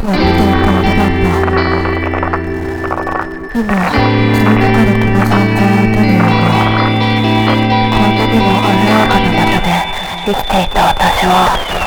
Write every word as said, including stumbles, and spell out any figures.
私は見ていてあれだった。今、通りかかるこの散歩を打てるようが、こんなにも鮮やかな場所で生きていた私は